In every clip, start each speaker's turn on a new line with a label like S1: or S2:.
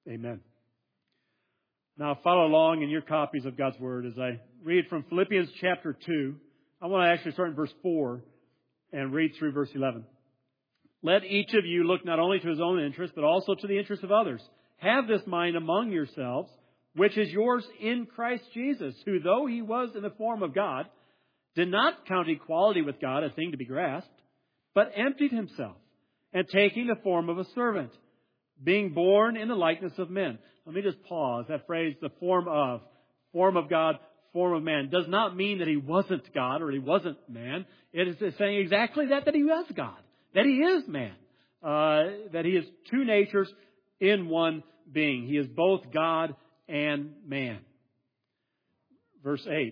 S1: Amen. Now follow along in your copies of God's Word as I read from Philippians chapter 2. I want to actually start in verse 4 and read through verse 11. Let each of you look not only to his own interest, but also to the interest of others. Have this mind among yourselves, which is yours in Christ Jesus, who, though he was in the form of God, did not count equality with God a thing to be grasped, but emptied himself, and taking the form of a servant, being born in the likeness of men. Let me just pause. That phrase, the form of God, form of man, does not mean that he wasn't God or he wasn't man. It is saying exactly that he was God, that he is man, that he is two natures in one being. He is both God and man. Verse 8. Is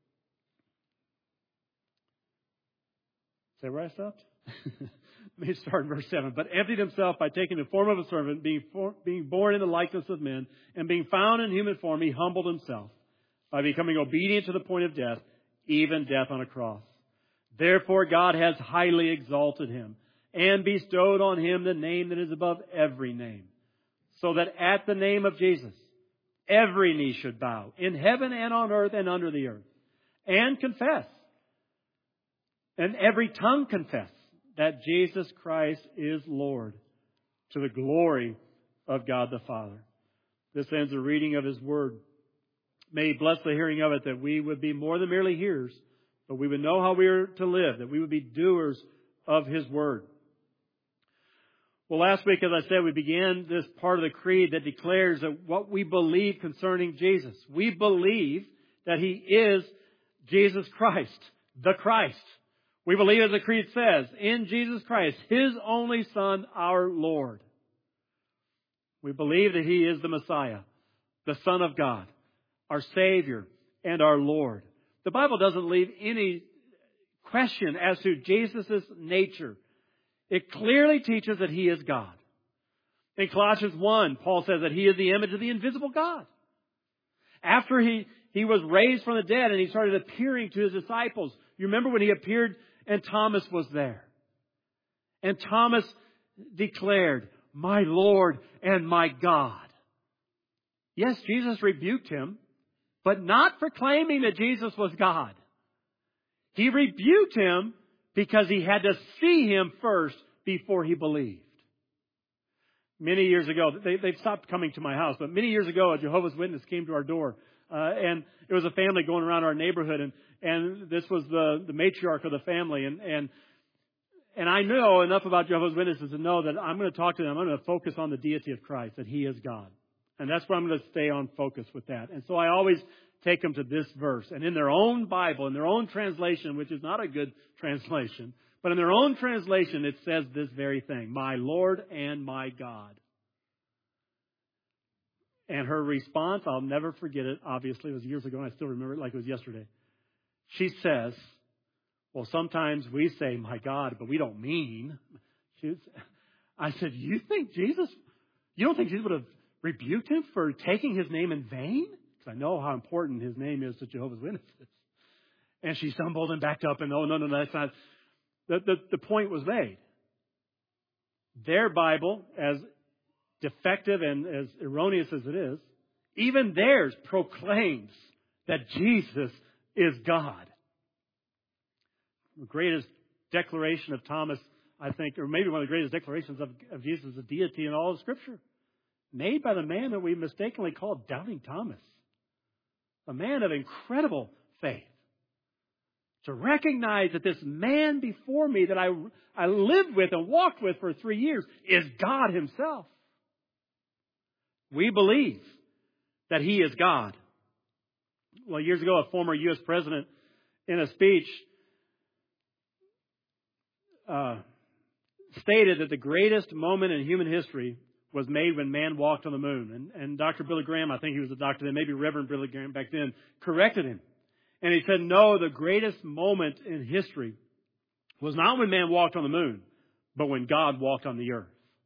S1: that where I stopped? Let me start in verse 7. But emptied himself by taking the form of a servant, being born in the likeness of men, and being found in human form, he humbled himself by becoming obedient to the point of death, even death on a cross. Therefore God has highly exalted him and bestowed on him the name that is above every name, so that at the name of Jesus every knee should bow, in heaven and on earth and under the earth, and confess, and every tongue confess that Jesus Christ is Lord, to the glory of God the Father. This ends the reading of His Word. May He bless the hearing of it, that we would be more than merely hearers, but we would know how we are to live, that we would be doers of His Word. Well, last week, as I said, we began this part of the creed that declares that what we believe concerning Jesus. We believe that He is Jesus Christ, the Christ. We believe, as the creed says, in Jesus Christ, His only Son, our Lord. We believe that He is the Messiah, the Son of God, our Savior, and our Lord. The Bible doesn't leave any question as to Jesus' nature. It clearly teaches that He is God. In Colossians 1, Paul says that He is the image of the invisible God. After He was raised from the dead and He started appearing to His disciples, you remember when He appeared and Thomas was there. And Thomas declared, "My Lord and my God." Yes, Jesus rebuked him, but not for claiming that Jesus was God. He rebuked him because he had to see Him first before he believed. Many years ago, they've stopped coming to my house, but many years ago, a Jehovah's Witness came to our door. And it was a family going around our neighborhood, and this was the matriarch of the family. And I know enough about Jehovah's Witnesses to know that I'm going to talk to them. I'm going to focus on the deity of Christ, that He is God. And that's where I'm going to stay on focus with that. And so I always take them to this verse. And in their own Bible, in their own translation, which is not a good translation, but in their own translation, it says this very thing: "My Lord and my God." And her response, I'll never forget it. Obviously, it was years ago, and I still remember it like it was yesterday. She says, "Well, sometimes we say, 'My God,' but we don't mean." I said, you don't think Jesus would have rebuked him for taking His name in vain? Because I know how important His name is to Jehovah's Witnesses. And she stumbled and backed up, and no, that's not. The point was made. Their Bible, as defective and as erroneous as it is, even theirs proclaims that Jesus is God. The greatest declaration of Thomas, I think, or maybe one of the greatest declarations of Jesus' deity in all of Scripture, made by the man that we mistakenly call Doubting Thomas. A man of incredible faith. To recognize that this man before me that I lived with and walked with for 3 years is God Himself. We believe that He is God. Well, years ago, a former U.S. president, in a speech, stated that the greatest moment in human history was made when man walked on the moon. And Dr. Billy Graham, I think he was a doctor then, maybe Reverend Billy Graham back then, corrected him. And he said, no, the greatest moment in history was not when man walked on the moon, but when God walked on the earth.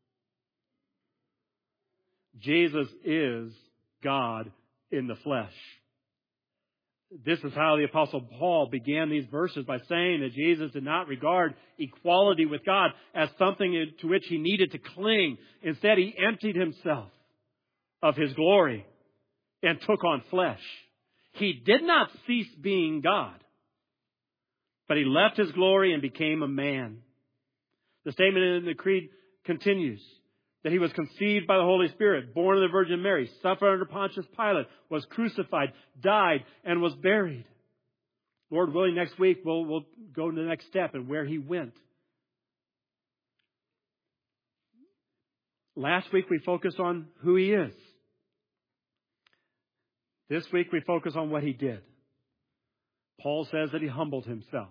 S1: Jesus is God in the flesh. This is how the Apostle Paul began these verses, by saying that Jesus did not regard equality with God as something to which He needed to cling. Instead, He emptied Himself of His glory and took on flesh. He did not cease being God, but He left His glory and became a man. The statement in the Creed continues that He was conceived by the Holy Spirit, born of the Virgin Mary, suffered under Pontius Pilate, was crucified, died, and was buried. Lord willing, next week we'll go to the next step and where He went. Last week we focused on who He is. This week we focus on what He did. Paul says that He humbled Himself.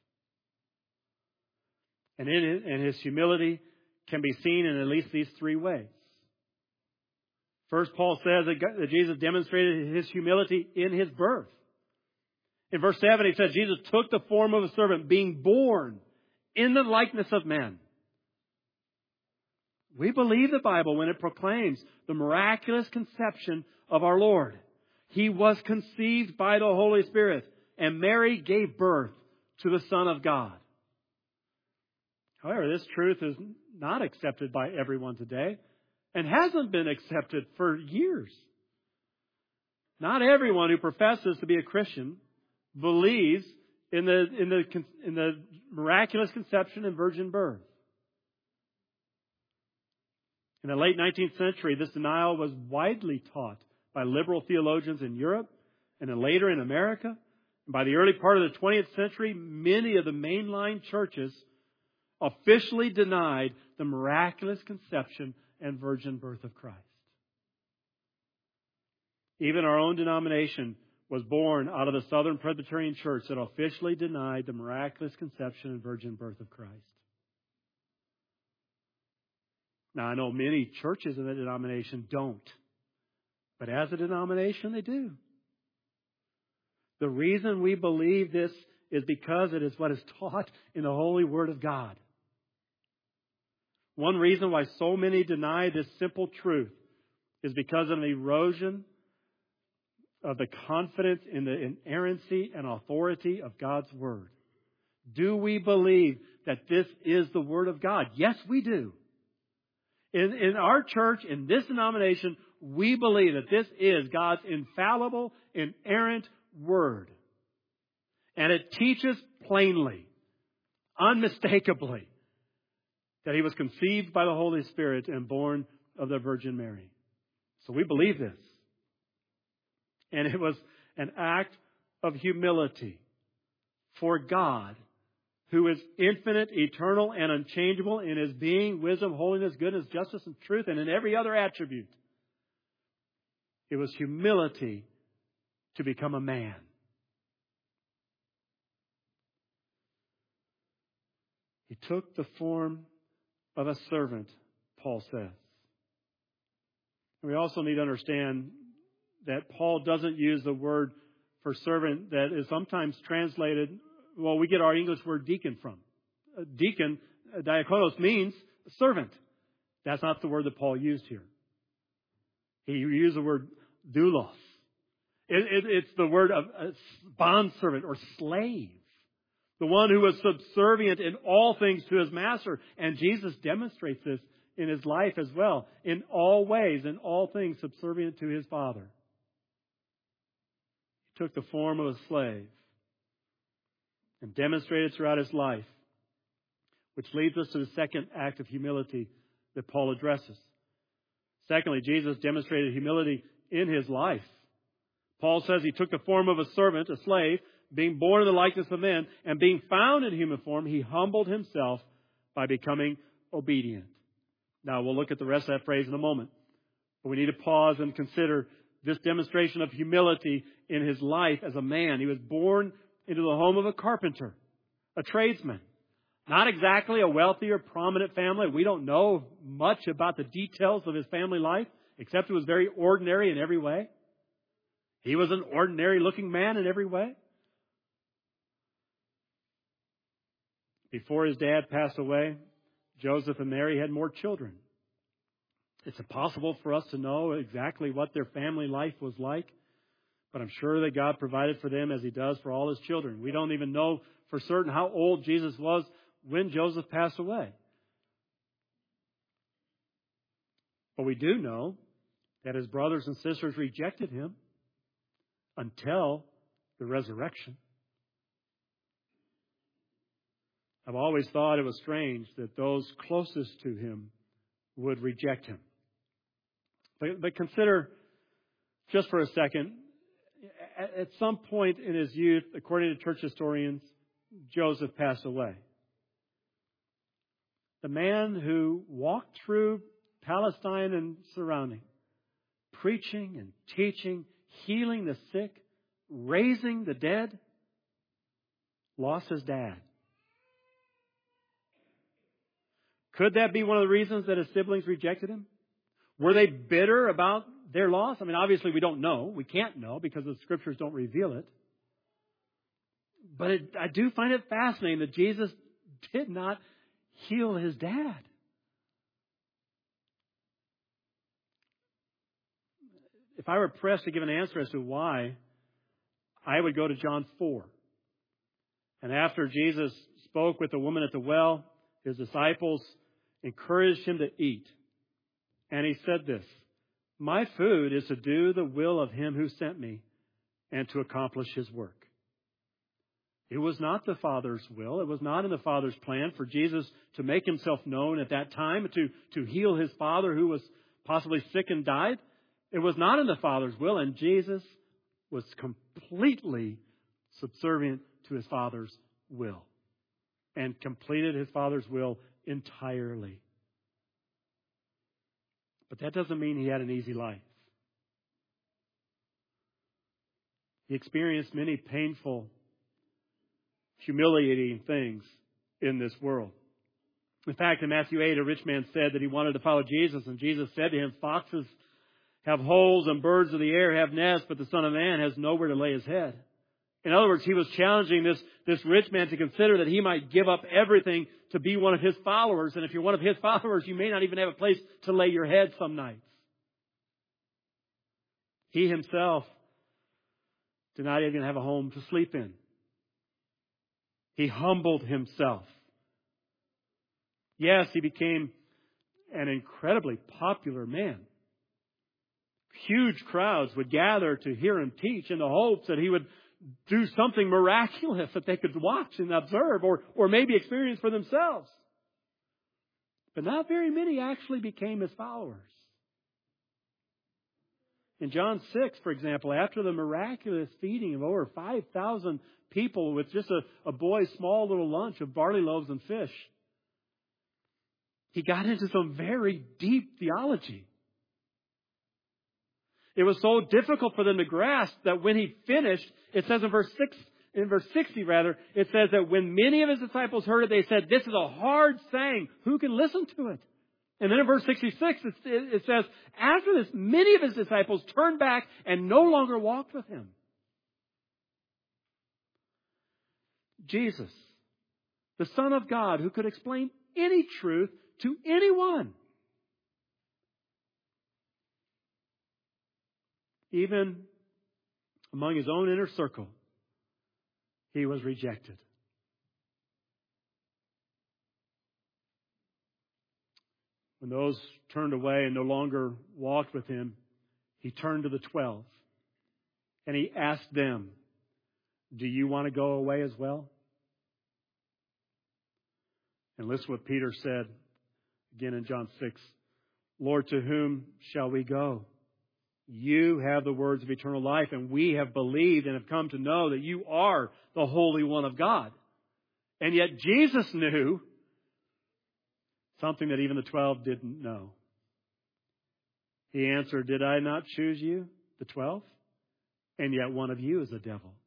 S1: And His humility can be seen in at least these three ways. First, Paul says that Jesus demonstrated His humility in His birth. In verse 7, he says, Jesus took the form of a servant, being born in the likeness of men. We believe the Bible when it proclaims the miraculous conception of our Lord. He was conceived by the Holy Spirit, and Mary gave birth to the Son of God. However, this truth is not accepted by everyone today and hasn't been accepted for years. Not everyone who professes to be a Christian believes in the miraculous conception and virgin birth. In the late 19th century, this denial was widely taught by liberal theologians in Europe and then later in America. And by the early part of the 20th century, many of the mainline churches officially denied the miraculous conception and virgin birth of Christ. Even our own denomination was born out of the Southern Presbyterian Church that officially denied the miraculous conception and virgin birth of Christ. Now, I know many churches in the denomination don't. But as a denomination, they do. The reason we believe this is because it is what is taught in the Holy Word of God. One reason why so many deny this simple truth is because of an erosion of the confidence in the inerrancy and authority of God's Word. Do we believe that this is the Word of God? Yes, we do. In our church, in this denomination, we believe that this is God's infallible, inerrant Word. And it teaches plainly, unmistakably, that He was conceived by the Holy Spirit and born of the Virgin Mary. So we believe this. And it was an act of humility for God, who is infinite, eternal, and unchangeable in His being, wisdom, holiness, goodness, justice, and truth, and in every other attribute. It was humility to become a man. He took the form of a servant, Paul says. And we also need to understand that Paul doesn't use the word for servant that is sometimes translated, well, we get our English word deacon from. Deacon, diakonos, means servant. That's not the word that Paul used here. He used the word doulos. It's the word of bondservant or slave. The one who was subservient in all things to his master. And Jesus demonstrates this in His life as well. In all ways, in all things, subservient to His Father. He took the form of a slave and demonstrated throughout His life. Which leads us to the second act of humility that Paul addresses. Secondly, Jesus demonstrated humility in His life. Paul says He took the form of a servant, a slave, being born in the likeness of men, and being found in human form, He humbled Himself by becoming obedient. Now, we'll look at the rest of that phrase in a moment. But we need to pause and consider this demonstration of humility in His life as a man. He was born into the home of a carpenter, a tradesman. Not exactly a wealthy or prominent family. We don't know much about the details of his family life, except it was very ordinary in every way. He was an ordinary-looking man in every way. Before his dad passed away, Joseph and Mary had more children. It's impossible for us to know exactly what their family life was like, but I'm sure that God provided for them as He does for all His children. We don't even know for certain how old Jesus was when Joseph passed away. But we do know that his brothers and sisters rejected him until the resurrection. I've always thought it was strange that those closest to him would reject him. But consider just for a second, at some point in his youth, according to church historians, Joseph passed away. The man who walked through Palestine and surrounding, preaching and teaching, healing the sick, raising the dead, lost his dad. Could that be one of the reasons that his siblings rejected him? Were they bitter about their loss? I mean, obviously we don't know. We can't know because the Scriptures don't reveal it. But I do find it fascinating that Jesus did not heal his dad. If I were pressed to give an answer as to why, I would go to John 4. And after Jesus spoke with the woman at the well, his disciples encouraged him to eat. And he said this, "My food is to do the will of him who sent me and to accomplish his work." It was not the Father's will. It was not in the Father's plan for Jesus to make himself known at that time, to heal his father who was possibly sick and died. It was not in the Father's will, and Jesus was completely subservient to his Father's will and completed his Father's will entirely. But that doesn't mean he had an easy life. He experienced many painful, humiliating things in this world. In fact, in Matthew 8, a rich man said that he wanted to follow Jesus, and Jesus said to him, "Foxes have holes and birds of the air have nests, but the Son of Man has nowhere to lay his head." In other words, he was challenging this rich man to consider that he might give up everything to be one of his followers. And if you're one of his followers, you may not even have a place to lay your head some nights. He himself did not even have a home to sleep in. He humbled himself. Yes, he became an incredibly popular man. Huge crowds would gather to hear him teach in the hopes that he would do something miraculous that they could watch and observe or maybe experience for themselves. But not very many actually became his followers. In John 6, for example, after the miraculous feeding of over 5,000 people with just a boy's small little lunch of barley loaves and fish, he got into some very deep theology. It was so difficult for them to grasp that when he finished, it says in verse 60, it says that when many of his disciples heard it, they said, "This is a hard saying. Who can listen to it?" And then in verse 66, it says, after this, many of his disciples turned back and no longer walked with him. Jesus, the Son of God, who could explain any truth to anyone, even among his own inner circle, he was rejected. When those turned away and no longer walked with him, he turned to the 12 and he asked them, "Do you want to go away as well?" And listen what Peter said again in John 6. "Lord, to whom shall we go? You have the words of eternal life, and we have believed and have come to know that you are the Holy One of God." And yet Jesus knew something that even the 12 didn't know. He answered, "Did I not choose you, the 12? And yet one of you is a devil."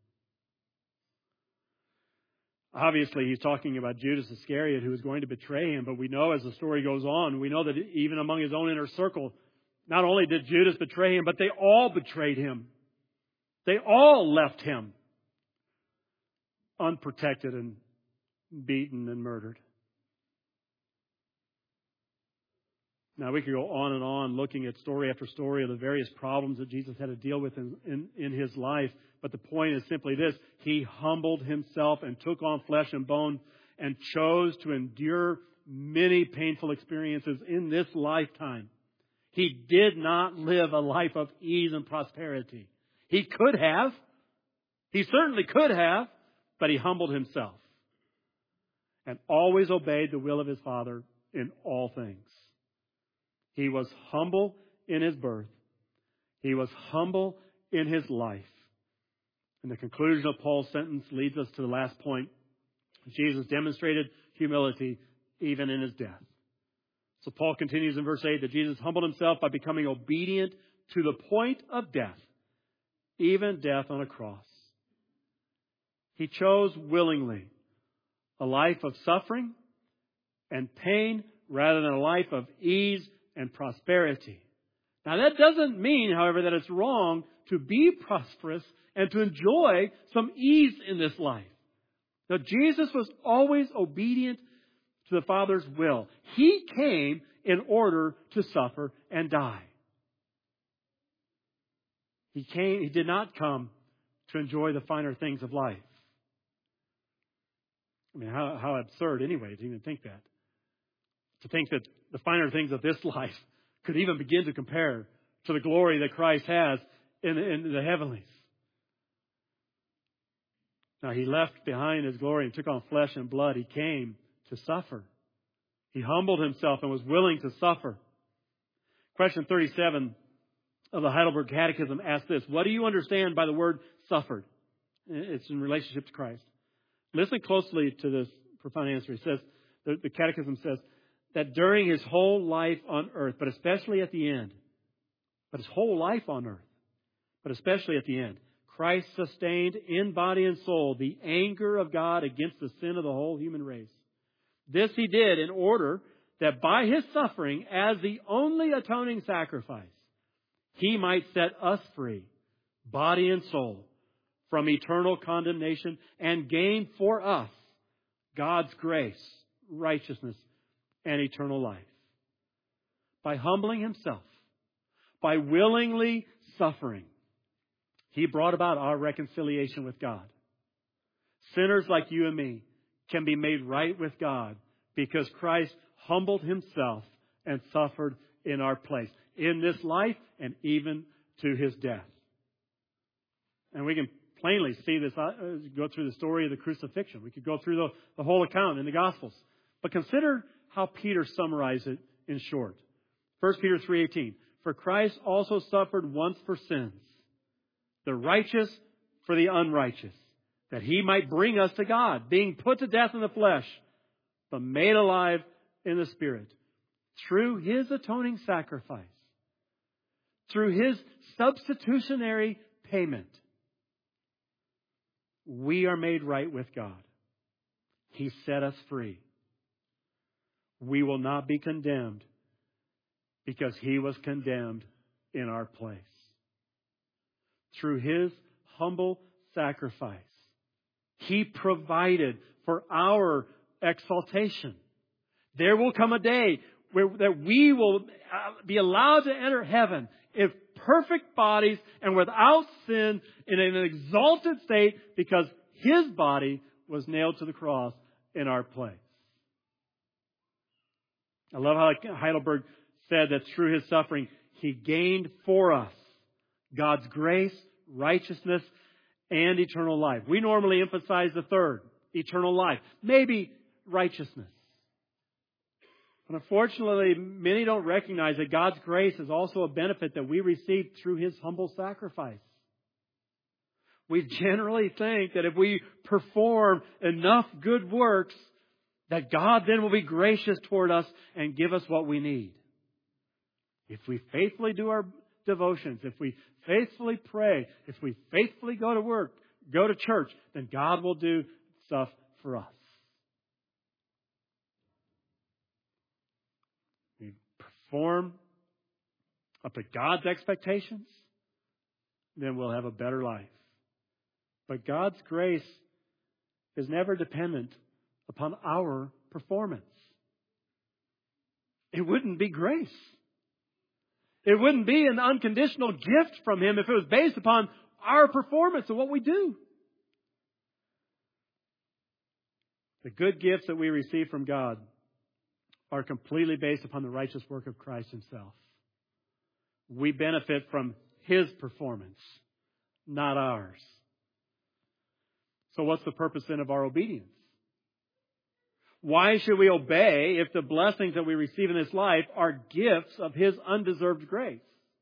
S1: Obviously, he's talking about Judas Iscariot, who was going to betray him. But we know as the story goes on, we know that even among his own inner circle, not only did Judas betray him, but they all betrayed him. They all left him unprotected and beaten and murdered. Now, we could go on and on looking at story after story of the various problems that Jesus had to deal with in his life. But the point is simply this. He humbled himself and took on flesh and bone and chose to endure many painful experiences in this lifetime. He did not live a life of ease and prosperity. He could have. He certainly could have, but he humbled himself and always obeyed the will of his Father in all things. He was humble in his birth. He was humble in his life. And the conclusion of Paul's sentence leads us to the last point. Jesus demonstrated humility even in his death. So Paul continues in verse 8 that Jesus humbled himself by becoming obedient to the point of death, even death on a cross. He chose willingly a life of suffering and pain rather than a life of ease and prosperity. Now that doesn't mean, however, that it's wrong to be prosperous and to enjoy some ease in this life. Now Jesus was always obedient to the Father's will. He came in order to suffer and die. He did not come to enjoy the finer things of life. I mean, how absurd anyway to even think that. To think that the finer things of this life could even begin to compare to the glory that Christ has in the heavenlies. Now, he left behind his glory and took on flesh and blood. He came to suffer. He humbled himself and was willing to suffer. Question 37 of the Heidelberg Catechism asks this: what do you understand by the word suffered? It's in relationship to Christ. Listen closely to this profound answer. It says, the Catechism says, that during his whole life on earth, but especially at the end, but his whole life on earth, but especially at the end, Christ sustained in body and soul the anger of God against the sin of the whole human race. This he did in order that by his suffering as the only atoning sacrifice, he might set us free, body and soul, from eternal condemnation and gain for us God's grace, righteousness, and eternal life. By humbling himself, by willingly suffering, he brought about our reconciliation with God. Sinners like you and me can be made right with God because Christ humbled himself and suffered in our place, in this life and even to his death. And we can plainly see this as we go through the story of the crucifixion. We could go through the whole account in the Gospels. But consider how Peter summarized it in short. 1 Peter 3:18. For Christ also suffered once for sins, the righteous for the unrighteous, that he might bring us to God, being put to death in the flesh, but made alive in the Spirit, through his atoning sacrifice, through his substitutionary payment. We are made right with God. He set us free. We will not be condemned because he was condemned in our place. Through his humble sacrifice, he provided for our exaltation. There will come a day that we will be allowed to enter heaven in perfect bodies and without sin in an exalted state because his body was nailed to the cross in our place. I love how Heidelberg said that through his suffering, he gained for us God's grace, righteousness, and eternal life. We normally emphasize the third, eternal life, maybe righteousness. But unfortunately, many don't recognize that God's grace is also a benefit that we receive through his humble sacrifice. We generally think that if we perform enough good works, that God then will be gracious toward us and give us what we need. If we faithfully do our devotions, if we faithfully pray, if we faithfully go to work, go to church, then God will do stuff for us. We perform up to God's expectations, then we'll have a better life. But God's grace is never dependent upon our performance. It wouldn't be grace. It wouldn't be an unconditional gift from him if it was based upon our performance and what we do. The good gifts that we receive from God are completely based upon the righteous work of Christ himself. We benefit from His performance, not ours. So what's the purpose then of our obedience? Why should we obey if the blessings that we receive in this life are gifts of His undeserved grace?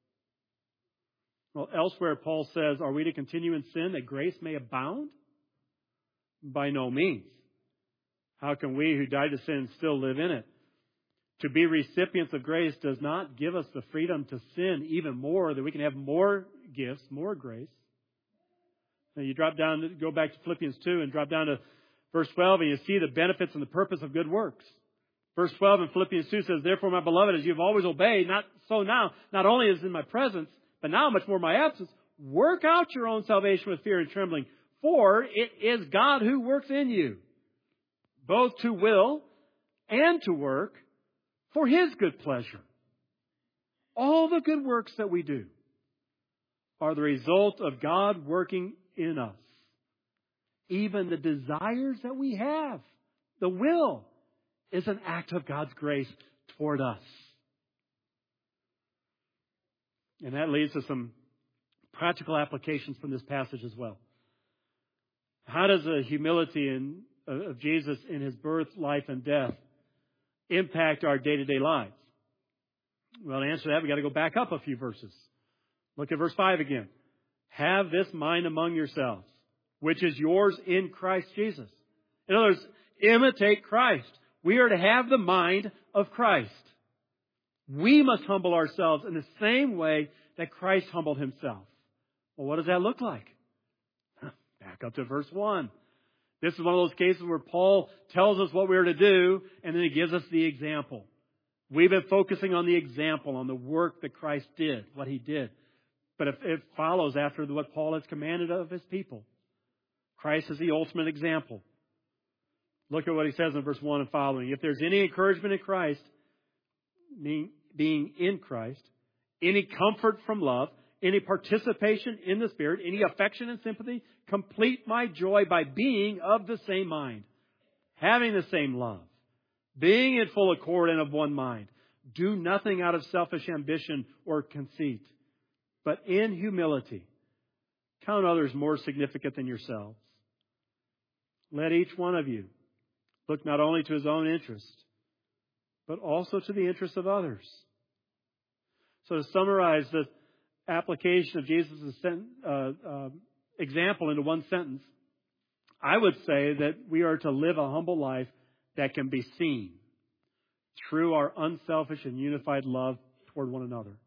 S1: Well, elsewhere Paul says, are we to continue in sin that grace may abound? By no means. How can we who died to sin still live in it? To be recipients of grace does not give us the freedom to sin even more, that we can have more gifts, more grace. Now you drop down, go back to Philippians 2 and drop down to verse 12, and you see the benefits and the purpose of good works. Verse 12 in Philippians 2 says, therefore, my beloved, as you have always obeyed, not so now, not only is in my presence, but now much more my absence, work out your own salvation with fear and trembling, for it is God who works in you, both to will and to work for His good pleasure. All the good works that we do are the result of God working in us. Even the desires that we have, the will, is an act of God's grace toward us. And that leads to some practical applications from this passage as well. How does the humility of Jesus in His birth, life, and death impact our day-to-day lives? Well, to answer that, we've got to go back up a few verses. Look at verse 5 again. Have this mind among yourselves, which is yours in Christ Jesus. In other words, imitate Christ. We are to have the mind of Christ. We must humble ourselves in the same way that Christ humbled Himself. Well, what does that look like? Back up to verse 1. This is one of those cases where Paul tells us what we are to do, and then he gives us the example. We've been focusing on the example, on the work that Christ did, what He did. But it follows after what Paul has commanded of his people. Christ is the ultimate example. Look at what he says in verse 1 and following. If there's any encouragement in Christ, being in Christ, any comfort from love, any participation in the Spirit, any affection and sympathy, complete my joy by being of the same mind, having the same love, being in full accord and of one mind. Do nothing out of selfish ambition or conceit, but in humility count others more significant than yourselves. Let each one of you look not only to his own interest, but also to the interest of others. So to summarize the application of Jesus' example into one sentence, I would say that we are to live a humble life that can be seen through our unselfish and unified love toward one another.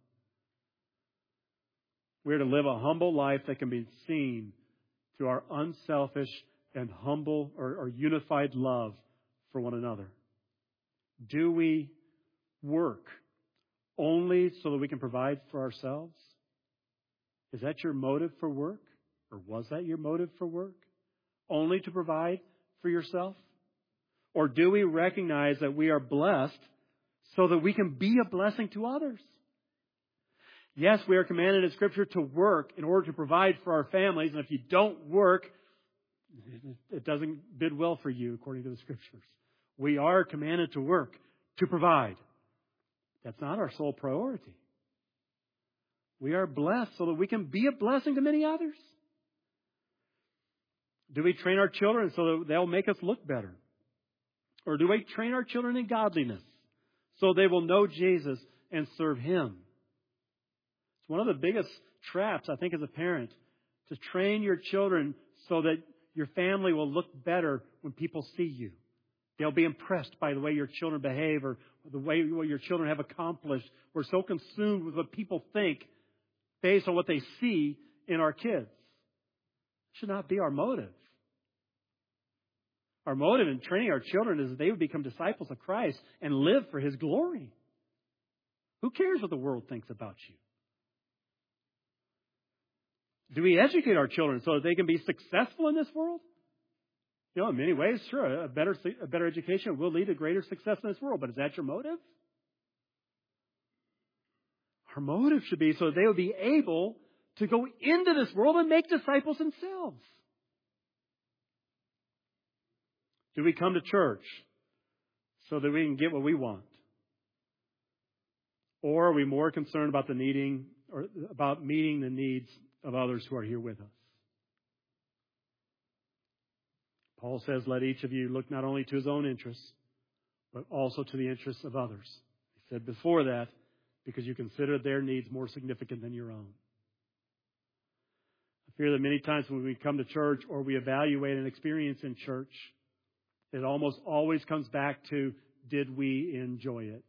S1: We are to live a humble life that can be seen through our unselfish and humble or unified love for one another. Do we work only so that we can provide for ourselves? Is that your motive for work? Or was that your motive for work? Only to provide for yourself? Or do we recognize that we are blessed so that we can be a blessing to others? Yes, we are commanded in Scripture to work in order to provide for our families. And if you don't work, it doesn't bid well for you, according to the Scriptures. We are commanded to work, to provide. That's not our sole priority. We are blessed so that we can be a blessing to many others. Do we train our children so that they'll make us look better? Or do we train our children in godliness so they will know Jesus and serve Him? It's one of the biggest traps, I think, as a parent, to train your children so that your family will look better when people see you. They'll be impressed by the way your children behave or the way what your children have accomplished. We're so consumed with what people think based on what they see in our kids. It should not be our motive. Our motive in training our children is that they would become disciples of Christ and live for His glory. Who cares what the world thinks about you? Do we educate our children so that they can be successful in this world? You know, in many ways, sure, a better education will lead to greater success in this world. But is that your motive? Our motive should be so that they will be able to go into this world and make disciples themselves. Do we come to church so that we can get what we want? Or are we more concerned about meeting the needs of others who are here with us? Paul says, let each of you look not only to his own interests, but also to the interests of others. He said before that, because you consider their needs more significant than your own. I fear that many times when we come to church or we evaluate an experience in church, it almost always comes back to, did we enjoy it?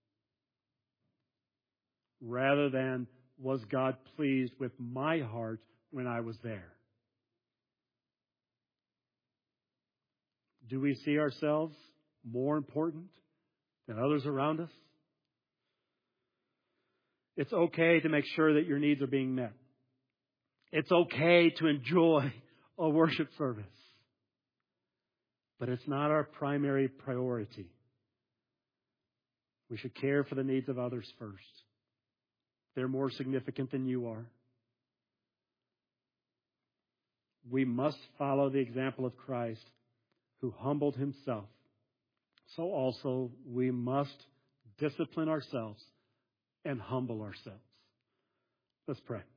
S1: Rather than, was God pleased with my heart when I was there? Do we see ourselves more important than others around us? It's okay to make sure that your needs are being met. It's okay to enjoy a worship service. But it's not our primary priority. We should care for the needs of others first. They're more significant than you are. We must follow the example of Christ, who humbled himself. So also we must discipline ourselves and humble ourselves. Let's pray.